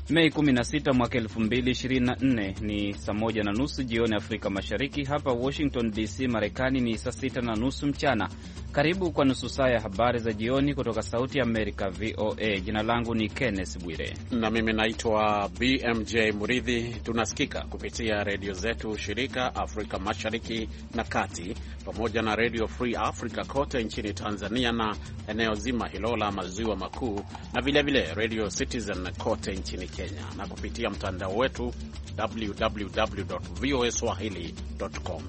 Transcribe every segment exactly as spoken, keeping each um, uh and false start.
Mei kumi na sita mwaka elfu mbili ishirini na nne ni saa moja na nusu jioni Afrika Mashariki. Hapa Washington D C Marekani ni saa sita na nusu mchana. Karibu kwa nusu saa ya habari za jioni kutoka Sauti ya Amerika V O A. Jina langu ni Kenneth Bwire na mimi naitwa B M J Muridhi. Tunasikika kupitia redio zetu shirika Afrika Mashariki na Kati, pamoja na Radio Free Africa kote nchini Tanzania na eneo zima hilo la maziwa makuu, na vile vile Radio Citizen kote nchini Kenya, na kupitia mtandao wetu w w w dot v o a swahili dot com.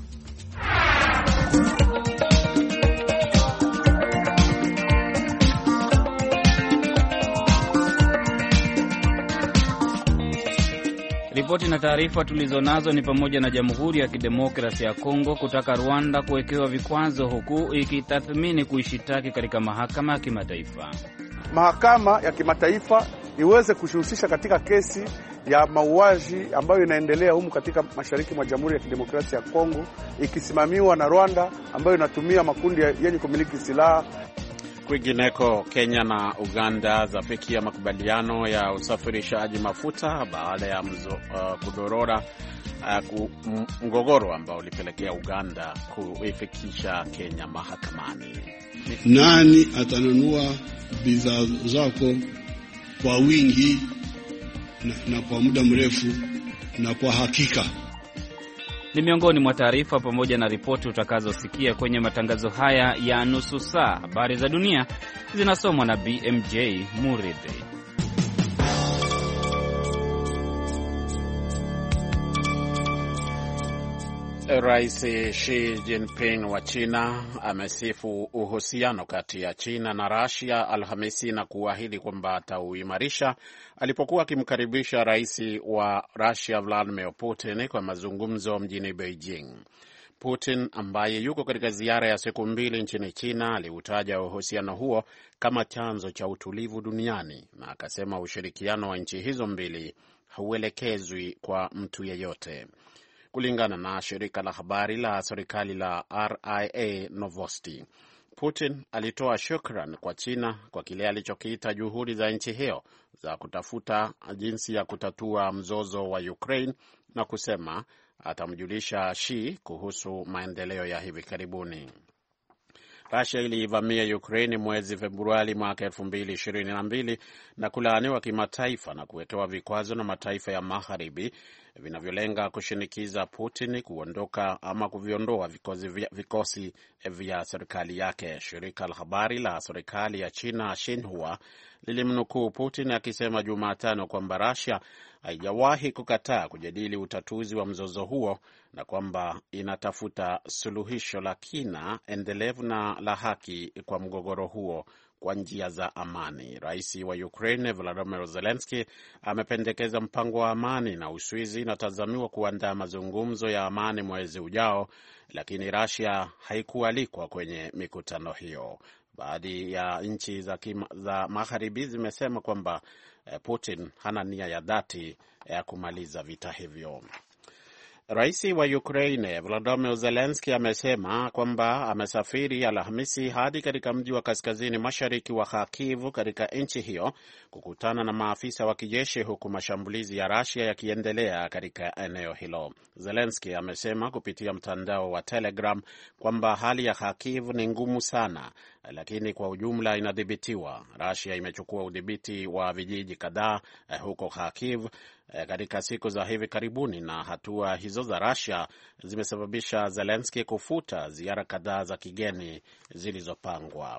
Ripoti na taarifa tulizonazo ni pamoja na Jamhuri ya Kidemokrasia ya Kongo kutaka Rwanda kuwekewa vikwazo, huku ikitathmini kuishitaki katika mahakama ya kimataifa. Mahakama ya kimataifa iweze kushihusisha katika kesi ya mauaji ambayo inaendelea humu katika mashariki mwa Jamhuri ya Kidemokrasia ya Kongo, ikisimamiwa na Rwanda ambayo inatumia makundi yenye kumiliki silaha. Kwingineko, Kenya na Uganda zafikia makubaliano ya usafirishaji mafuta baada ya mzo, uh, kudorora uh, mgogoro ambao ulipelekea Uganda kuifikisha Kenya mahakamani. Nani atanunua bidhaa zako kwa wingi na, na kwa muda mrefu na kwa hakika? Ni miongoni mwa taarifa pamoja na ripoti utakazosikia kwenye matangazo haya ya nusu saa. Habari za dunia zinasomwa na B M J Muridhi. Rais Xi Jinping wa China amesifu uhusiano kati ya China na Russia Alhamisi na kuahidi kwamba atauimarisha alipokuwa akimkaribisha rais wa Russia Vladimir Putin kwa mazungumzo mjini Beijing. Putin ambaye yuko katika ziara ya siku mbili nchini China aliutaja uhusiano huo kama chanzo cha utulivu duniani na akasema ushirikiano wa nchi hizo mbili hauelekezwi kwa mtu yeyote. Kulingana na shirika la habari la serikali la R I A Novosti, Putin alitoa shukran kwa China kwa kile alichokiita juhudi za nchi hiyo za kutafuta jinsi ya kutatua mzozo wa Ukraine na kusema atamjulisha Xi kuhusu maendeleo ya hivi karibuni. Russia ilivamia Ukraine mwezi Februari mwaka elfu mbili ishirini na mbili na kulaaniwa kimataifa na kuwekewa vikwazo na mataifa ya magharibi vinavyolenga kushinikiza Putin kuondoka ama kuviondoa vikosi vya, vikosi vya serikali yake. Shirika la habari la serikali ya China Xinhua lilimnukuu Putin akisema Jumatano kwamba Russia haijawahi kukataa kujadili utatuzi wa mzozo huo na kwamba inatafuta suluhisho la kina, endelevu na la haki kwa mgogoro huo kwa njia za amani. Rais wa Ukraine Volodymyr Zelensky amependekeza mpango wa amani na Uswizi inatazamiwa kuandaa mazungumzo ya amani mwezi ujao, lakini Russia haikualikwa kwenye mikutano hiyo. Baadhi ya nchi za, za magharibi zimesema kwamba eh, Putin hana nia ya dhati ya eh, kumaliza vita hivyo. Rais wa Ukraine Volodymyr Zelensky amesema kwamba amesafiri Alhamisi hadi katika mji wa kaskazini mashariki wa Kharkiv katika nchi hiyo kukutana na maafisa wa kijeshi, huku mashambulizi ya Russia yakiendelea katika eneo hilo. Zelensky amesema kupitia mtandao wa Telegram kwamba hali ya Kharkiv ni ngumu sana, lakini kwa ujumla inadhibitiwa. Russia imechukua udhibiti wa vijiji kadhaa eh, huko Kharkiv eh, katika siku za hivi karibuni, na hatua hizo za Russia zimesababisha Zelensky kufuta ziara kadhaa za kigeni zilizopangwa.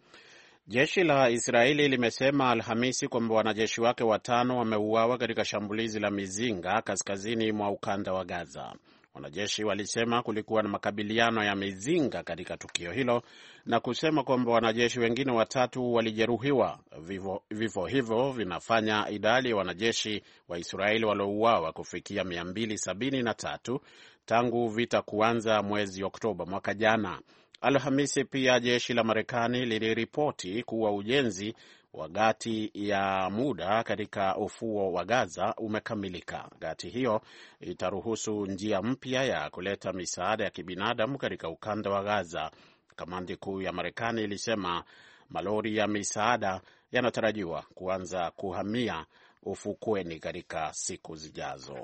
Jeshi la Israeli limesema Alhamisi kwamba wanajeshi wake watano wameuawa katika shambulizi la mizinga kaskazini mwa ukanda wa Gaza. Wanajeshi walisema kulikuwa na makabiliano ya mizinga katika tukio hilo na kusema kwamba wanajeshi wengine watatu walijeruhiwa. Vifo hivyo vinafanya idadi ya wanajeshi wa Israeli waliouawa kufikia mia mbili sabini na tatu tangu vita kuanza mwezi Oktoba mwaka jana. Alhamisi pia jeshi la Marekani liliripoti kuwa ujenzi wa gati ya muda katika ufuo wa Gaza umekamilika. Gati hiyo itaruhusu njia mpya ya kuleta misaada ya kibinadamu katika ukanda wa Gaza. Kamandi kuu ya Marekani ilisema malori ya misaada yanatarajiwa kuanza kuhamia ufukweni katika siku zijazo.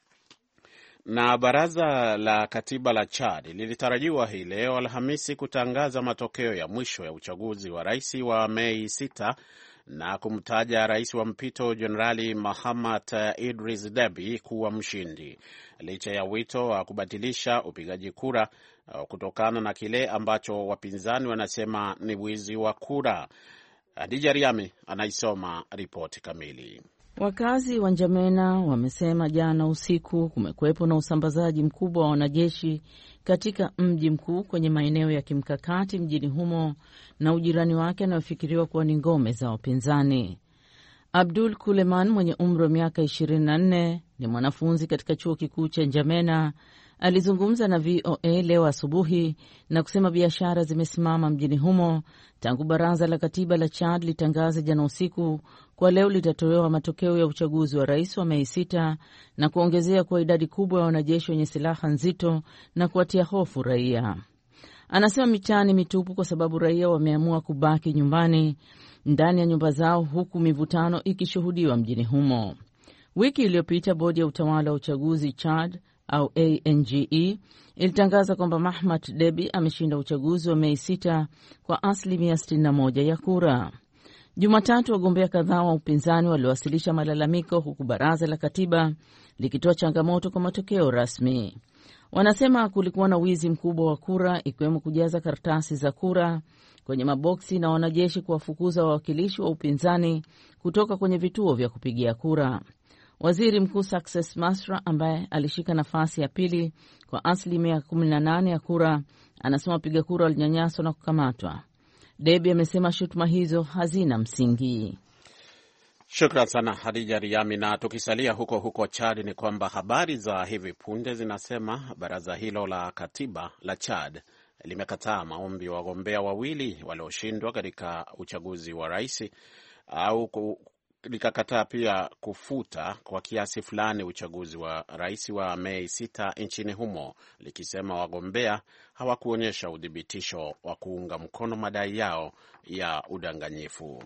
Na baraza la katiba la Chad lilitarajiwa hii leo Alhamisi kutangaza matokeo ya mwisho ya uchaguzi wa rais wa Mei sita na kumtaja rais wa mpito Jenerali Mahamat Idris Deby kuwa mshindi, licha ya wito wa kubatilisha upigaji kura kutokana na kile ambacho wapinzani wanasema ni wizi wa kura. Hadija Riami anaisoma ripoti kamili. Wakazi wa Njamena wamesema jana usiku kumekuwepo na usambazaji mkubwa wa wanajeshi katika mji mkuu kwenye maeneo ya kimkakati mjini humo na ujirani wake anayofikiriwa kuwa ni ngome za wapinzani. Abdul Kuleman mwenye umri wa miaka ishirini na nne ni mwanafunzi katika chuo kikuu cha Njamena. Alizungumza na V O A leo asubuhi na kusema biashara zimesimama mjini humo tangu baraza la katiba la Chad litangaze jana usiku kwa leo litatolewa matokeo ya uchaguzi wa rais wa Mei sita na kuongezea kwa idadi kubwa ya wanajeshi wenye silaha nzito na kuwatia hofu raia. Anasema mitaani mitupu kwa sababu raia wameamua kubaki nyumbani ndani ya nyumba zao huku mivutano ikishuhudiwa mjini humo. Wiki iliyopita bodi ya utawala wa uchaguzi Chad au A N G E ilitangaza kwamba Mahamat Deby ameshinda uchaguzi wa Mei sita kwa asilimia sitini na moja ya kura. Jumatatu wagombea kadhaa wa upinzani waliwasilisha malalamiko huku baraza la katiba likitoa changamoto kwa matokeo rasmi. Wanasema kulikuwa na wizi mkubwa wa kura, ikiwemo kujaza karatasi za kura kwenye maboksi na wanajeshi kuwafukuza wawakilishi wa upinzani kutoka kwenye vituo vya kupigia kura. Waziri Mkuu Success Masra ambaye alishika nafasi ya pili kwa asilimia kumi na nane ya kura anasema wapiga kura walinyanyaswa na kukamatwa. Deby amesema shutuma hizo hazina msingi. Shukran sana Hadija Riami. Na tukisalia huko huko Chad ni kwamba habari za hivi punde zinasema baraza hilo la katiba la Chad limekataa maombi ya wagombea wawili walioshindwa katika uchaguzi wa rais au ku likakataa pia kufuta kwa kiasi fulani uchaguzi wa rais wa Mei sita nchini humo, likisema wagombea hawakuonyesha udhibitisho wa kuunga mkono madai yao ya udanganyifu.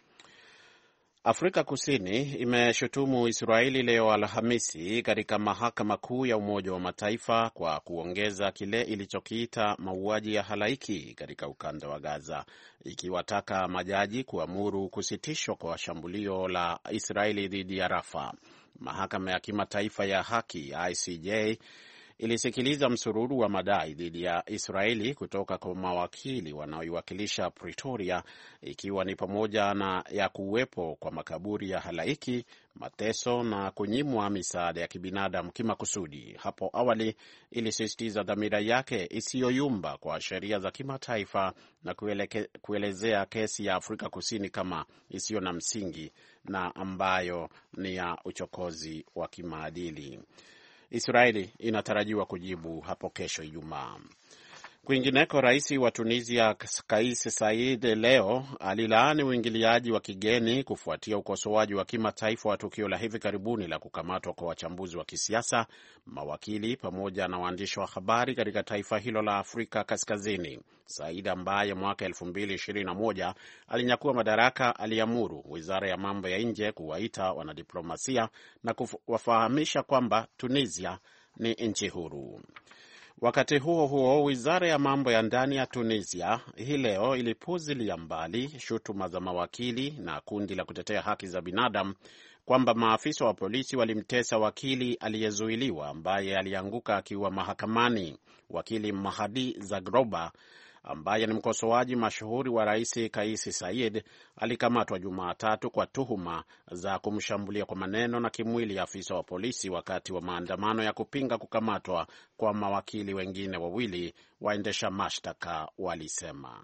Afrika Kusini imeshutumu Israeli leo Alhamisi katika mahakama kuu ya Umoja wa Mataifa kwa kuongeza kile ilichokiita mauaji ya halaiki katika ukanda wa Gaza, ikiwataka majaji kuamuru kusitishwa kwa shambulio la Israeli dhidi ya Rafa. Mahakama ya Kimataifa ya Haki I C J ilisikiliza msururu wa madai dhidi ya Israeli kutoka kwa mawakili wanaoiwakilisha Pretoria, ikiwa ni pamoja na ya kuwepo kwa makaburi ya halaiki, mateso na kunyimwa misaada ya kibinadamu kimakusudi. Hapo awali ilisisitiza dhamira yake isiyoyumba kwa sheria za kimataifa na kueleke, kuelezea kesi ya Afrika Kusini kama isiyo na msingi na ambayo ni ya uchokozi wa kimaadili. Israeli inatarajiwa kujibu hapo kesho Ijumaa. Kwingineko, rais wa Tunisia Kais Saied leo alilaani uingiliaji wa kigeni kufuatia ukosoaji wa kimataifa wa tukio la hivi karibuni la kukamatwa kwa wachambuzi wa kisiasa, mawakili pamoja na waandishi wa habari katika taifa hilo la Afrika Kaskazini. Said ambaye mwaka elfu mbili ishirini na moja alinyakua madaraka aliamuru wizara ya mambo ya nje kuwaita wanadiplomasia na kuwafahamisha kwamba Tunisia ni nchi huru. Wakati huo huo, wizara ya mambo ya ndani ya Tunisia hii leo ilipuzilia mbali shutuma za mawakili na kundi la kutetea haki za binadamu kwamba maafisa wa polisi walimtesa wakili aliyezuiliwa ambaye alianguka akiwa mahakamani. Wakili Mahdi Zagroba ambaye ni mkosoaji mashuhuri wa rais Kais Saied alikamatwa Jumatatu kwa tuhuma za kumshambulia kwa maneno na kimwili afisa wa polisi wakati wa maandamano ya kupinga kukamatwa kwa mawakili wengine wawili, waendesha mashtaka walisema.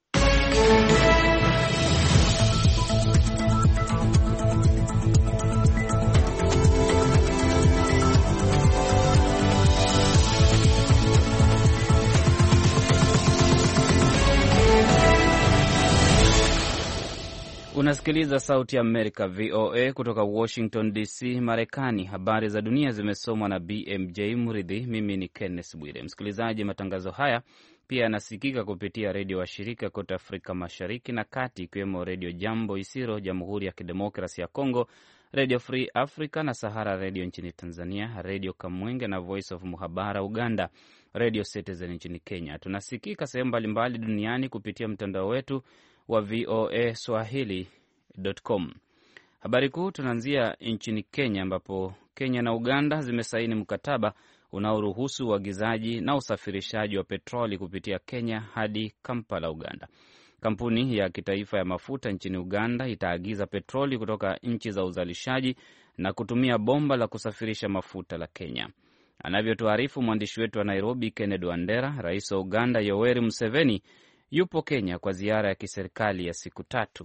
Unasikiliza Sauti ya Amerika, V O A, kutoka Washington D C, Marekani. Habari za dunia zimesomwa na B M J Muridhi. Mimi ni Kenneth Bwire. Msikilizaji, matangazo haya pia yanasikika kupitia redio wa shirika kote Afrika Mashariki na Kati, ikiwemo Redio Jambo Isiro, Jamhuri ya Kidemokrasi ya Kongo, Radio Free Africa na Sahara Radio nchini Tanzania, Radio Kamwenge na Voice of Muhabara Uganda, Radio Citizen nchini Kenya. Tunasikika sehemu mbalimbali duniani kupitia mtandao wetu wa v o a swahili dot com. Habari kuu tunaanzia nchini Kenya, ambapo Kenya na Uganda zimesaini mkataba unaoruhusu uagizaji na usafirishaji wa petroli kupitia Kenya hadi Kampala, Uganda. Kampuni ya kitaifa ya mafuta nchini Uganda itaagiza petroli kutoka nchi za uzalishaji na kutumia bomba la kusafirisha mafuta la Kenya. Anavyotuarifu mwandishi wetu wa Nairobi, Kennedy Wandera, Rais wa Uganda Yoweri Museveni yupo Kenya kwa ziara ya kiserikali ya siku tatu.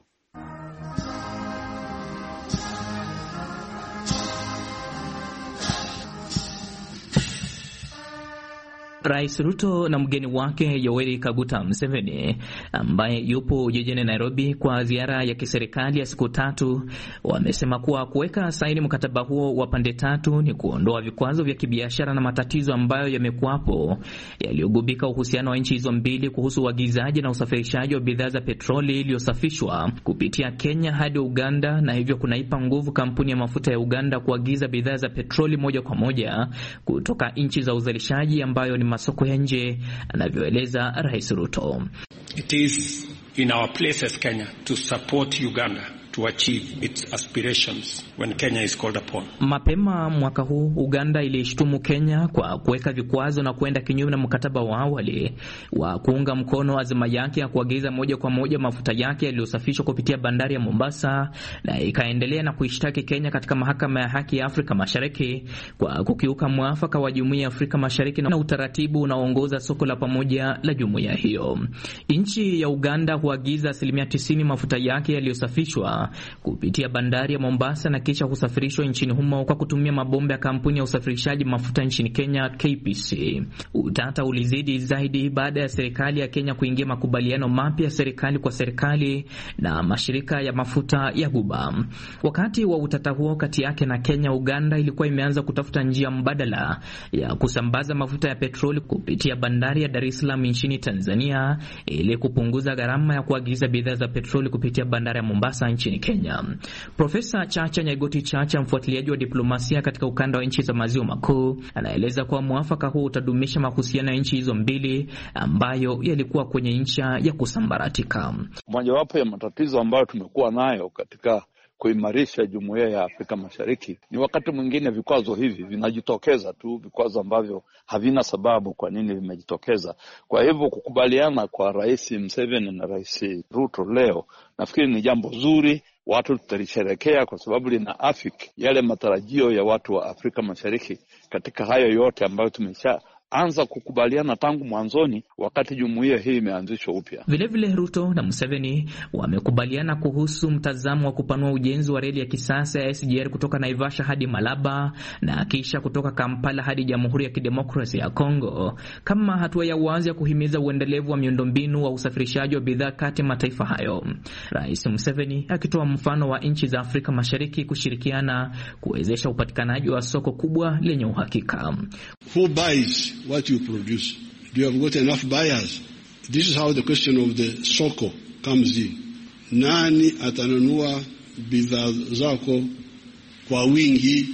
Rais Ruto na mgeni wake Yoweri Kaguta Museveni, ambaye yupo jijini Nairobi kwa ziara ya kiserikali ya siku tatu, wamesema kuwa kuweka saini mkataba huo wa pande tatu ni kuondoa vikwazo vya kibiashara na matatizo ambayo yamekuwapo yaliyogubika uhusiano wa nchi hizo mbili kuhusu uagizaji na usafirishaji wa bidhaa za petroli iliyosafishwa kupitia Kenya hadi Uganda, na hivyo kunaipa nguvu kampuni ya mafuta ya Uganda kuagiza bidhaa za petroli moja kwa moja kutoka nchi za uzalishaji ambayo ni masoko ya nje, anavyoeleza Rais Ruto. It is in our place as Kenya to support Uganda to achieve its aspirations when Kenya is called upon. Mapema mwaka huu Uganda ilishtumu Kenya kwa kuweka vikwazo na kuenda kinyume na mkataba wa awali wa kuunga mkono azima yake ya kuagiza moja kwa moja mafuta yake yaliyosafishwa kupitia bandari ya Mombasa, na ikaendelea na kuishtaki Kenya katika mahakama ya haki ya Afrika Mashariki kwa kukiuka mwafaka wa Jumuiya ya Afrika Mashariki na utaratibu unaoongoza soko la pamoja la jumuiya hiyo. Nchi ya Uganda huagiza asilimia tisini mafuta yake yaliyosafishwa kupitia bandari ya Mombasa na kisha kusafirishwa nchini humo kwa kutumia mabomba ya kampuni ya usafirishaji mafuta nchini Kenya, K P C. Utata ulizidi zaidi baada ya serikali ya Kenya kuingia makubaliano mapya ya serikali kwa serikali na mashirika ya mafuta ya Ghuba. Wakati wa utata huo kati yake na Kenya, Uganda ilikuwa imeanza kutafuta njia mbadala ya kusambaza mafuta ya petroli kupitia bandari ya Dar es Salaam nchini Tanzania ili kupunguza gharama ya kuagiza bidhaa za petroli kupitia bandari ya Mombasa nchini Kenya. Profesa Chacha Nyaigoti Chacha, mfuatiliaji wa diplomasia katika ukanda wa nchi za maziwa makuu, anaeleza kuwa mwafaka huu utadumisha mahusiano ya nchi hizo mbili ambayo yalikuwa kwenye ncha ya kusambaratika. Mojawapo ya matatizo ambayo tumekuwa nayo katika kuimarisha jumuiya ya Afrika Mashariki ni wakati mwingine vikwazo hivi vinajitokeza tu, vikwazo ambavyo havina sababu kwa nini vimejitokeza. Kwa hivyo kukubaliana kwa Rais Museveni na Rais Ruto leo nafikiri ni jambo zuri, watu tutalisherehekea kwa sababu lina afiki yale matarajio ya watu wa Afrika Mashariki katika hayo yote ambayo tumesha anza kukubaliana tangu mwanzoni wakati jumuiya hii imeanzishwa upya. Vile vile Ruto na Museveni wamekubaliana kuhusu mtazamo wa kupanua ujenzi wa reli ya kisasa ya S G R kutoka Naivasha hadi Malaba na kisha kutoka Kampala hadi Jamhuri ya Kidemokrasia ya Kongo, kama hatua ya wazi ya kuhimiza uendelevu wa miundombinu wa usafirishaji wa bidhaa kati ya mataifa hayo. Rais Museveni akitoa mfano wa nchi za Afrika Mashariki kushirikiana kuwezesha upatikanaji wa soko kubwa lenye uhakika. Who buys what you produce? Do you have got enough buyers? This is how the question of the soko comes in. Nani atanunua bidhaa zako kwa wingi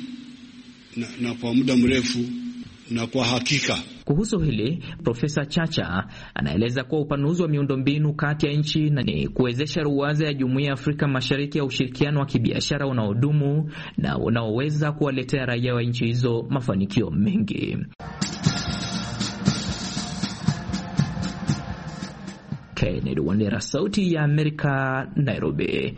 na, na kwa muda mrefu na kwa hakika? Kuhusu hili, Profesa Chacha anaeleza kuwa upanuzi wa miundombinu kati ya nchi na ni kuwezesha ruwaza ya Jumuiya ya Afrika Mashariki ya ushirikiano wa kibiashara unaodumu na unaoweza kuwaletea raia wa nchi hizo mafanikio mengi. Kennedy Wandera, Sauti ya Amerika, Nairobi.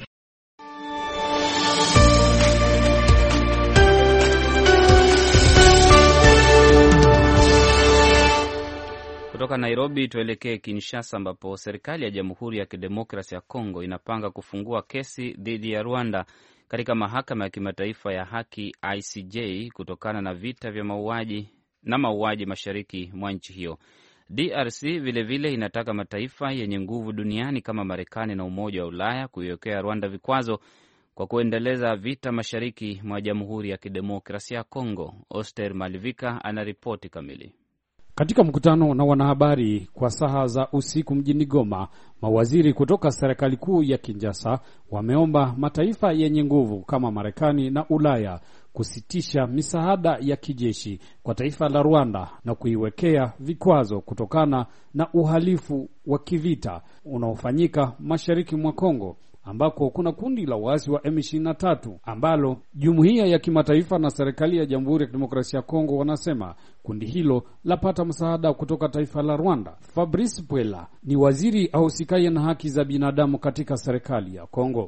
Kutoka Nairobi tuelekee Kinshasa, ambapo serikali ya Jamhuri ya Kidemokrasia ya Kongo inapanga kufungua kesi dhidi ya Rwanda katika mahakama ya kimataifa ya haki I C J kutokana na vita vya mauaji na mauaji mashariki mwa nchi hiyo. D R C vilevile vile inataka mataifa yenye nguvu duniani kama Marekani na Umoja wa Ulaya kuiwekea Rwanda vikwazo kwa kuendeleza vita mashariki mwa Jamhuri ya Kidemokrasia ya Kongo. Oster Malivika anaripoti kamili. Katika mkutano na wanahabari kwa saa za usiku mjini Goma, mawaziri kutoka serikali kuu ya Kinshasa wameomba mataifa yenye nguvu kama Marekani na Ulaya kusitisha misaada ya kijeshi kwa taifa la Rwanda na kuiwekea vikwazo kutokana na uhalifu wa kivita unaofanyika mashariki mwa Kongo, ambako kuna kundi la waasi wa M ishirini na tatu ambalo jumuiya ya kimataifa na serikali ya Jamhuri ya Kidemokrasia ya Kongo wanasema kundi hilo lapata msaada kutoka taifa la Rwanda. Fabrice Pwela ni waziri ahusikaye na haki za binadamu katika serikali ya Kongo.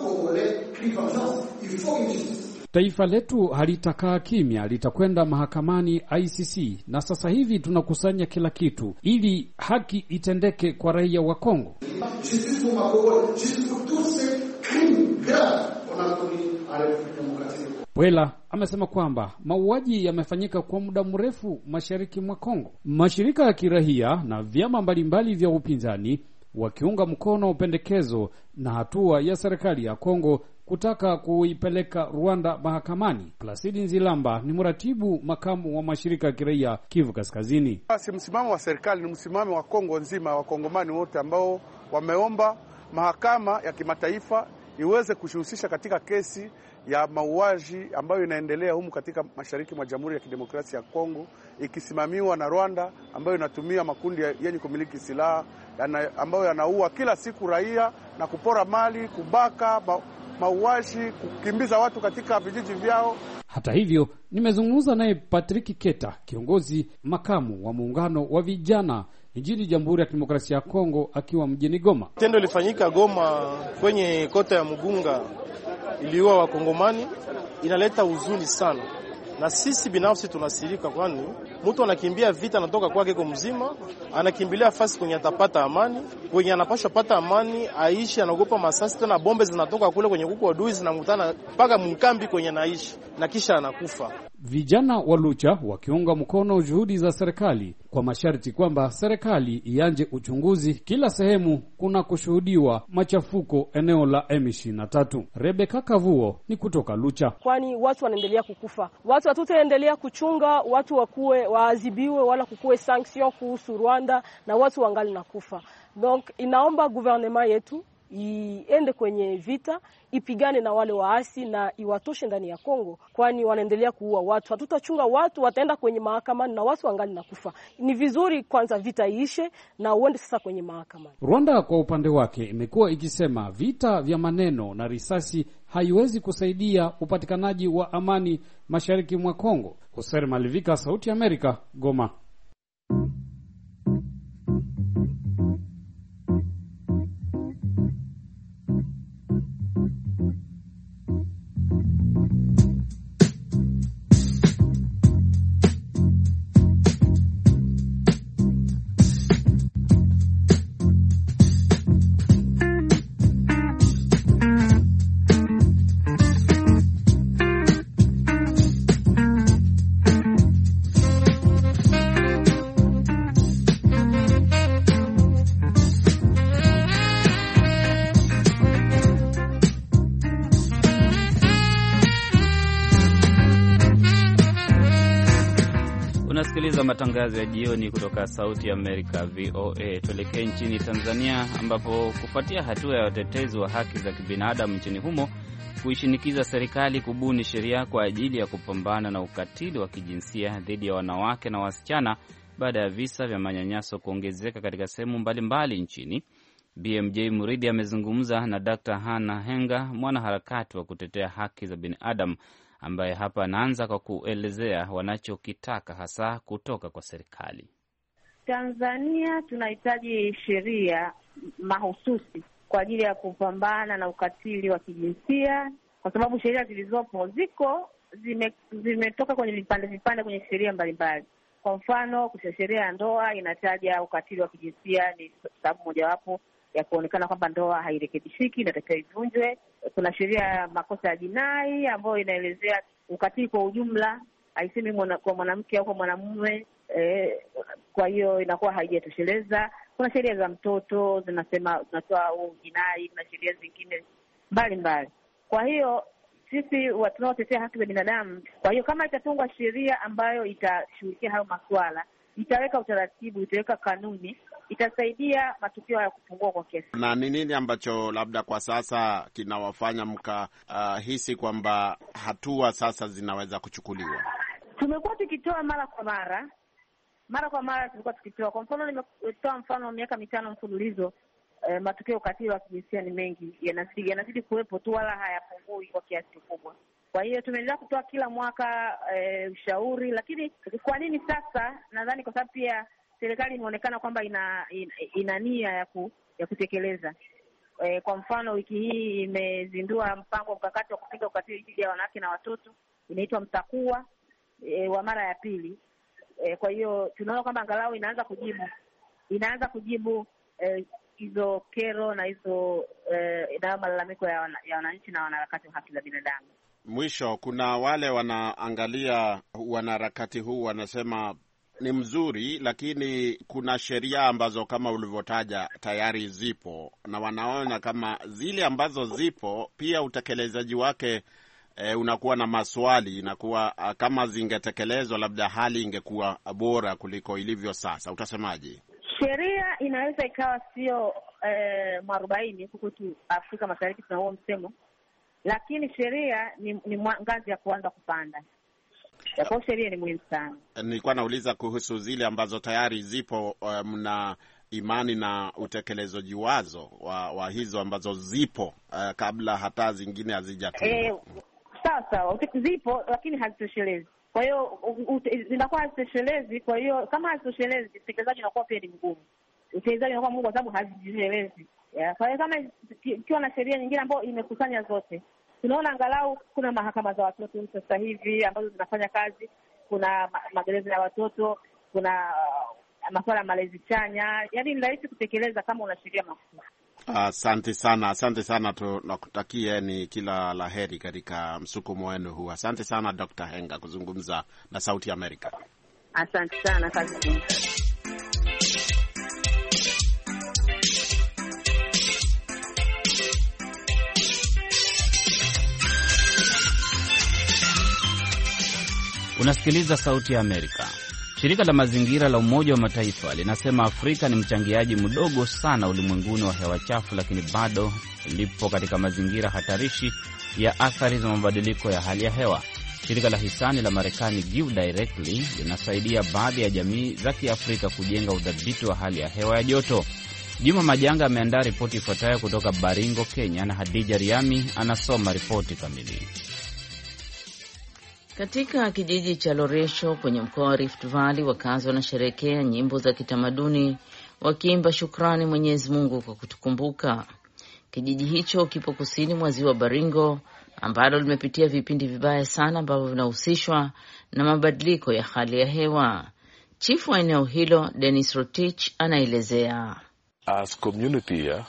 Taifa letu halitakaa kimya, litakwenda mahakamani I C C, na sasa hivi tunakusanya kila kitu ili haki itendeke kwa raia wa Kongo. Pwela amesema kwamba mauaji yamefanyika kwa muda mrefu mashariki mwa Kongo. Mashirika ya kiraia na vyama mbalimbali vya upinzani wakiunga mkono pendekezo na hatua ya serikali ya Kongo kutaka kuipeleka Rwanda mahakamani. Placide Nzilamba ni mratibu makamu wa mashirika ya kiraia Kivu Kaskazini. Basi msimamo wa serikali ni msimamo wa Kongo nzima, wa Kongomani wote ambao wameomba mahakama ya kimataifa iweze kushihusisha katika kesi ya mauaji ambayo inaendelea humu katika mashariki mwa Jamhuri ya Kidemokrasia ya Kongo, ikisimamiwa na Rwanda ambayo inatumia makundi yenye kumiliki silaha ambayo yanaua kila siku raia na kupora mali, kubaka, ma, mauaji, kukimbiza watu katika vijiji vyao. Hata hivyo, nimezungumza naye Patrick Keta, kiongozi makamu wa muungano wa vijana nchini Jamhuri ya Kidemokrasia ya Kongo, akiwa mjini Goma. Tendo lifanyika Goma kwenye kota ya Mugunga iliua Wakongomani, inaleta huzuni sana, na sisi binafsi tunasirika, kwani mtu anakimbia vita, anatoka kwake kwa mzima, anakimbilia fasi kwenye atapata amani, kwenye anapaswa pata amani, aishi, anaogopa masasi, tena bombe zinatoka kule kwenye kuku adui zinamkutana mpaka mkambi kwenye naishi, na kisha anakufa. Vijana wa Lucha wakiunga mkono juhudi za serikali kwa masharti kwamba serikali ianje uchunguzi kila sehemu kuna kushuhudiwa machafuko eneo la M ishirini na tatu. Rebeka Kavuo ni kutoka Lucha. Kwani watu wanaendelea kukufa, watu hatutaendelea kuchunga watu wakuwe waadhibiwe wala kukuwe sanction kuhusu Rwanda na watu wangali na kufa. Donc inaomba gouvernement yetu iende kwenye vita, ipigane na wale waasi na iwatoshe ndani ya Kongo, kwani wanaendelea kuua watu. Hatutachunga watu, wataenda kwenye mahakamani na watu wangali na kufa. Ni vizuri kwanza vita iishe na uende sasa kwenye mahakamani. Rwanda kwa upande wake imekuwa ikisema vita vya maneno na risasi haiwezi kusaidia upatikanaji wa amani mashariki mwa Kongo. Hoser Malivika, Sauti ya Amerika, Goma. Unasikiliza matangazo ya jioni kutoka Sauti ya Amerika V O A. Tuelekee nchini Tanzania, ambapo kufuatia hatua ya watetezi wa haki za kibinadamu nchini humo kuishinikiza serikali kubuni sheria kwa ajili ya kupambana na ukatili wa kijinsia dhidi ya wanawake na wasichana baada ya visa vya manyanyaso kuongezeka katika sehemu mbalimbali nchini, B M J Muridi amezungumza na Doctor Hannah Henga, mwanaharakati wa kutetea haki za binadamu, ambaye hapa anaanza kwa kuelezea wanachokitaka hasa kutoka kwa serikali. Tanzania tunahitaji sheria mahususi kwa ajili ya kupambana na ukatili wa kijinsia, kwa sababu sheria zilizopo ziko zime, zimetoka kwenye vipande vipande kwenye sheria mbalimbali. Kwa mfano, kwa sheria ya ndoa inataja ukatili wa kijinsia ni sababu mojawapo ya kuonekana kwamba ndoa hairekebishiki, inatakiwa ivunjwe. Kuna sheria ya makosa ya jinai ambayo inaelezea ukatili kwa ujumla, haisemi mwana, kwa mwanamke au kwa mwanamume, eh, kwa hiyo inakuwa haijatosheleza. Kuna sheria za mtoto zinasema zinatoa jinai, kuna sheria zingine mbalimbali. Kwa hiyo sisi tunaotetea haki za binadamu, kwa hiyo kama itatungwa sheria ambayo itashughulikia hayo masuala, itaweka utaratibu, itaweka kanuni, itasaidia matukio ya kupungua kwa kiasi. Na ni nini ambacho labda kwa sasa kinawafanya mka uh, hisi kwamba hatua sasa zinaweza kuchukuliwa? Tumekuwa tukitoa mara kwa mara, mara kwa mara tulikuwa tukitoa. Kwa mfano, nimetoa mfano miaka mitano mfululizo, eh, matukio ya ukatili wa kijinsia ni mengi, yanazidi yanazidi kuwepo tu, wala hayapungui kwa kiasi kikubwa. Kwa hiyo tumeendelea kutoa kila mwaka eh, ushauri, lakini kwa nini sasa? Nadhani kwa sababu pia serikali imeonekana kwamba ina, ina, ina nia ya, ku, ya kutekeleza. E, kwa mfano wiki hii imezindua mpango mkakati wa kupinga ukatili dhidi ya wanawake na watoto, inaitwa Mtakuwa, e, wa mara ya pili. E, kwa hiyo tunaona kwamba angalau inaanza kujibu inaanza kujibu hizo e, kero na hizo e, na malalamiko ya wananchi na wanaharakati wa haki za binadamu. Mwisho, kuna wale wanaangalia wanaharakati huu wanasema ni mzuri, lakini kuna sheria ambazo kama ulivyotaja tayari zipo, na wanaona kama zile ambazo zipo pia utekelezaji wake e, unakuwa na maswali, inakuwa kama zingetekelezwa labda hali ingekuwa bora kuliko ilivyo sasa. Utasemaje? Sheria inaweza ikawa sio e, mwarobaini huko tu Afrika Mashariki tuna huo msemo, lakini sheria ni, ni ngazi ya kuanza kupanda. Kwa sheria ni muhimu sana. Nilikuwa nauliza kuhusu zile ambazo tayari zipo, mna um, imani na utekelezaji wazo wa, wa hizo ambazo zipo uh, kabla hata zingine hazijatungwa. Eh, sawa sawa, zipo lakini hazitoshelezi. Kwa hiyo zinakuwa hazitoshelezi, kwa hiyo kama hazitoshelezi utekelezaji unakuwa pia ni mgumu. Utekelezaji unakuwa mgumu kwa sababu hazitoshelezi. Yeah, kwa hiyo kama ikiwa na sheria nyingine ambayo imekusanya zote, tunaona angalau kuna mahakama za watoto sasa hivi ambazo zinafanya kazi, kuna magereza ya watoto, kuna uh, masuala ya malezi chanya, yaani ni rahisi kutekeleza kama una sheria mafuta. Asante uh, sana, asante sana, tunakutakia ni kila laheri katika msukumo wenu huu. Asante sana Doctor Henga kuzungumza na Sauti ya Amerika. Asante sana, kazi. Unasikiliza Sauti ya Amerika. Shirika la mazingira la Umoja wa Mataifa linasema Afrika ni mchangiaji mdogo sana ulimwenguni wa hewa chafu, lakini bado lipo katika mazingira hatarishi ya athari za mabadiliko ya hali ya hewa. Shirika la hisani la Marekani Give Directly linasaidia baadhi ya jamii za Kiafrika kujenga udhibiti wa hali ya hewa ya joto. Juma Majanga ameandaa ripoti ifuatayo kutoka Baringo, Kenya, na Hadija Riami anasoma ripoti kamili. Katika kijiji cha Loresho kwenye mkoa wa Rift Valley, wakazi wanasherehekea nyimbo za kitamaduni wakiimba shukrani Mwenyezi Mungu kwa kutukumbuka. Kijiji hicho kipo kusini mwa ziwa Baringo ambalo limepitia vipindi vibaya sana ambavyo vinahusishwa na mabadiliko ya hali ya hewa. Chifu wa eneo hilo Dennis Rotich anaelezea. As community here,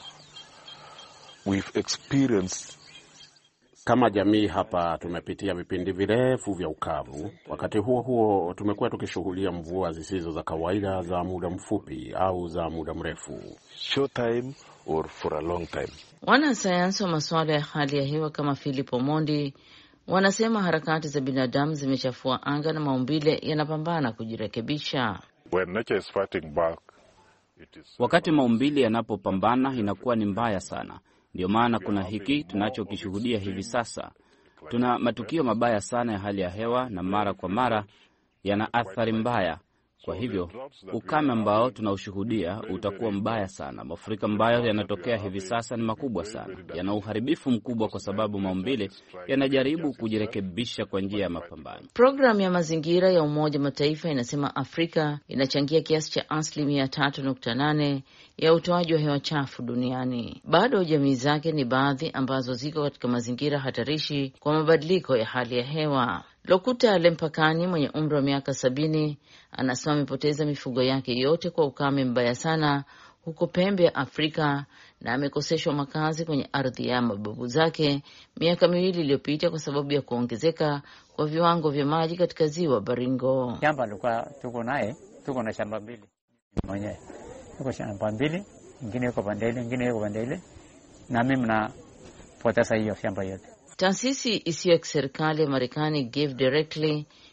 we've experienced Kama jamii hapa tumepitia vipindi virefu vya ukavu. Wakati huo huo tumekuwa tukishuhudia mvua zisizo za kawaida za muda mfupi au za muda mrefu. Short time or for a long time. Wanasayansi wa masuala ya hali ya hewa kama Philip Omondi wanasema harakati za binadamu zimechafua anga na maumbile yanapambana kujirekebisha. When nature is fighting back, it is... Wakati maumbile yanapopambana inakuwa ni mbaya sana. Ndio maana kuna hiki tunachokishuhudia hivi sasa. Tuna matukio mabaya sana ya hali ya hewa na mara kwa mara yana athari mbaya. Kwa hivyo ukame ambao tunaushuhudia utakuwa mbaya sana. Mafuriko ambayo yanatokea hivi sasa ni makubwa sana. Yana uharibifu mkubwa kwa sababu maumbile yanajaribu kujirekebisha kwa njia ya mapambano. Programu ya mazingira ya Umoja Mataifa inasema Afrika inachangia kiasi cha asilimia tatu nukta nane ya utoaji wa hewa chafu duniani. Bado jamii zake ni baadhi ambazo ziko katika mazingira hatarishi kwa mabadiliko ya hali ya hewa. Lokuta Lempakani mwenye umri wa miaka sabini anasema amepoteza mifugo yake yote kwa ukame mbaya sana huko pembe ya Afrika na amekoseshwa makazi kwenye ardhi ya mababu zake miaka miwili iliyopita kwa sababu ya kuongezeka kwa viwango vya maji katika ziwa Baringo. Shamba lukua tuko naye, tuko na shamba mbili. Mwenye tuko shamba mbili, nyingine yuko pande ile, nyingine yuko pande ile. Na mimi na poteza hiyo shamba yote. Taasisi isiyo ya kiserikali ya Marekani Give Directly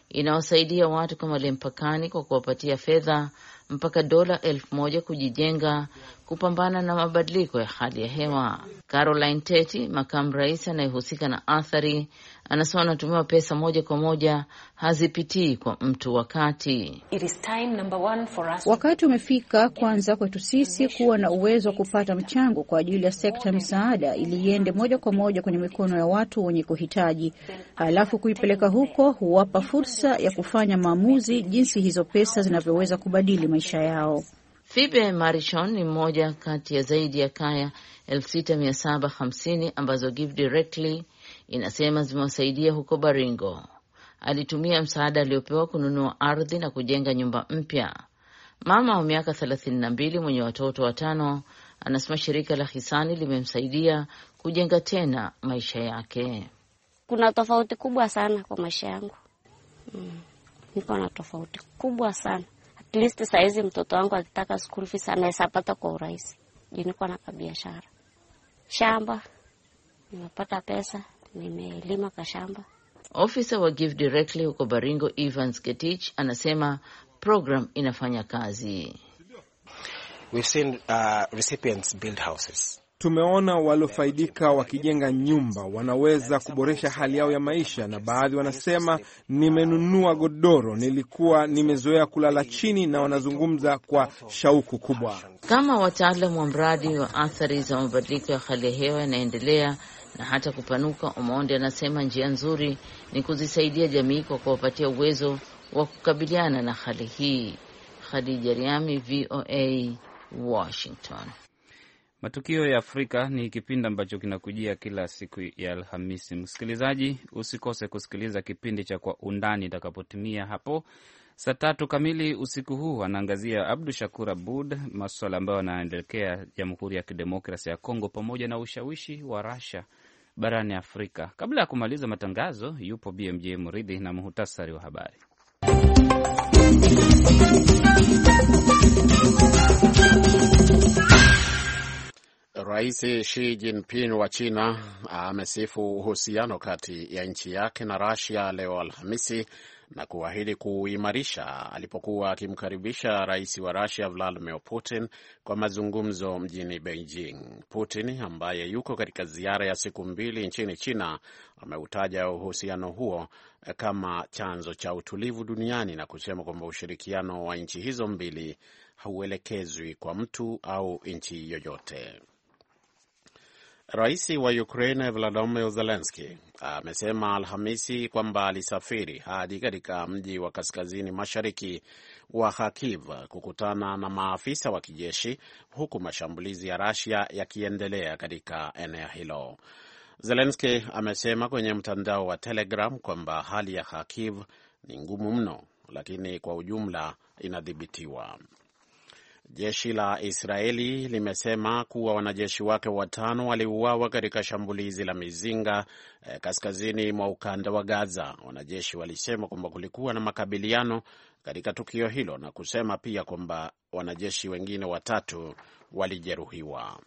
inawasaidia watu kama Lempakani kwa kuwapatia fedha mpaka dola elfu moja kujijenga kupambana na mabadiliko ya hali ya hewa. Caroline Teti, makamu rais anayehusika na athari, anasema anatumiwa pesa moja kwa moja, hazipitii kwa mtu wakati. It is time number one for us. Wakati umefika kwanza kwetu sisi kuwa na uwezo wa kupata mchango kwa ajili ya sekta ya misaada ili iende moja kwa moja kwenye mikono ya watu wenye kuhitaji. Halafu kuipeleka huko huwapa fursa ya kufanya maamuzi jinsi hizo pesa zinavyoweza kubadili maisha yao. Phoebe Marichon ni mmoja kati ya zaidi ya kaya elfu sita mia saba hamsini ambazo Give Directly inasema zimewasaidia huko Baringo. Alitumia msaada aliopewa kununua ardhi na kujenga nyumba mpya. Mama wa miaka thelathini na mbili mwenye watoto watano anasema shirika la hisani limemsaidia kujenga tena maisha yake. Kuna tofauti kubwa sana kwa maisha yangu. Mm. Niko na tofauti kubwa sana. At least saizi mtoto wangu akitaka school fees anaweza pata kwa urahisi. Niko na biashara. Shamba, nimepata pesa, nimelima kwa shamba. Officer wa Give Directly huko Baringo, Evans Getich, anasema program inafanya kazi. We've seen uh, recipients build houses. Tumeona waliofaidika wakijenga nyumba, wanaweza kuboresha hali yao ya maisha, na baadhi wanasema nimenunua godoro, nilikuwa nimezoea kulala chini, na wanazungumza kwa shauku kubwa. Kama wataalamu wa mradi wa athari za mabadiliko ya hali ya hewa yanaendelea na hata kupanuka, Omondi anasema njia nzuri ni kuzisaidia jamii kwa kuwapatia uwezo wa kukabiliana na hali hii. Khadija Riami, V O A, Washington. Matukio ya Afrika ni kipindi ambacho kinakujia kila siku ya Alhamisi. Msikilizaji, usikose kusikiliza kipindi cha Kwa Undani itakapotimia hapo saa tatu kamili usiku huu. Anaangazia Abdu Shakur Abud masuala ambayo yanaendelea Jamhuri ya Kidemokrasia ya Kongo pamoja na ushawishi wa Russia barani Afrika. Kabla ya kumaliza matangazo, yupo B M J Muridhi na muhtasari wa habari. Rais Xi Jinping wa China amesifu uhusiano kati ya nchi yake na Russia leo Alhamisi na kuahidi kuimarisha alipokuwa akimkaribisha rais wa Russia Vladimir Putin kwa mazungumzo mjini Beijing. Putin ambaye yuko katika ziara ya siku mbili nchini China ameutaja uhusiano huo kama chanzo cha utulivu duniani na kusema kwamba ushirikiano wa nchi hizo mbili hauelekezwi kwa mtu au nchi yoyote. Rais wa Ukraine Volodymyr Zelensky amesema Alhamisi kwamba alisafiri hadi katika mji wa kaskazini mashariki wa Kharkiv kukutana na maafisa wa kijeshi huku mashambulizi ya Russia yakiendelea katika eneo hilo. Zelensky amesema kwenye mtandao wa Telegram kwamba hali ya Kharkiv ni ngumu mno, lakini kwa ujumla inadhibitiwa. Jeshi la Israeli limesema kuwa wanajeshi wake watano waliuawa katika shambulizi la mizinga eh, kaskazini mwa ukanda wa Gaza. Wanajeshi walisema kwamba kulikuwa na makabiliano katika tukio hilo na kusema pia kwamba wanajeshi wengine watatu walijeruhiwa.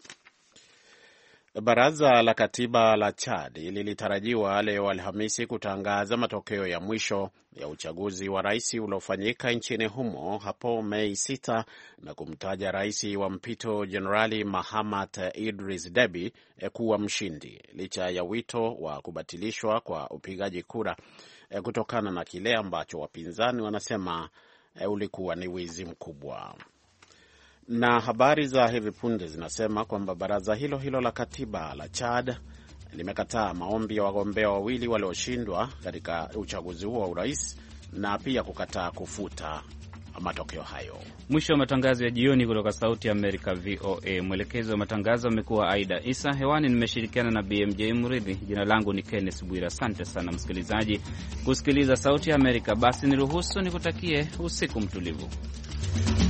Baraza la Katiba la Chad lilitarajiwa leo Alhamisi kutangaza matokeo ya mwisho ya uchaguzi wa rais uliofanyika nchini humo hapo Mei sita na kumtaja rais wa mpito Jenerali Mahamat Idris Deby kuwa mshindi licha ya wito wa kubatilishwa kwa upigaji kura kutokana na kile ambacho wapinzani wanasema ulikuwa ni wizi mkubwa. Na habari za hivi punde zinasema kwamba baraza hilo hilo la katiba la Chad limekataa maombi ya wagombea wawili walioshindwa katika uchaguzi huo wa urais na pia kukataa kufuta matokeo hayo. Mwisho wa matangazo ya jioni kutoka Sauti ya Amerika V O A. Mwelekezi wa matangazo amekuwa Aida Isa. Hewani nimeshirikiana na B M J Muridhi. Jina langu ni Kenneth Bwira. Asante sana msikilizaji kusikiliza Sauti ya Amerika. Basi niruhusu nikutakie usiku mtulivu.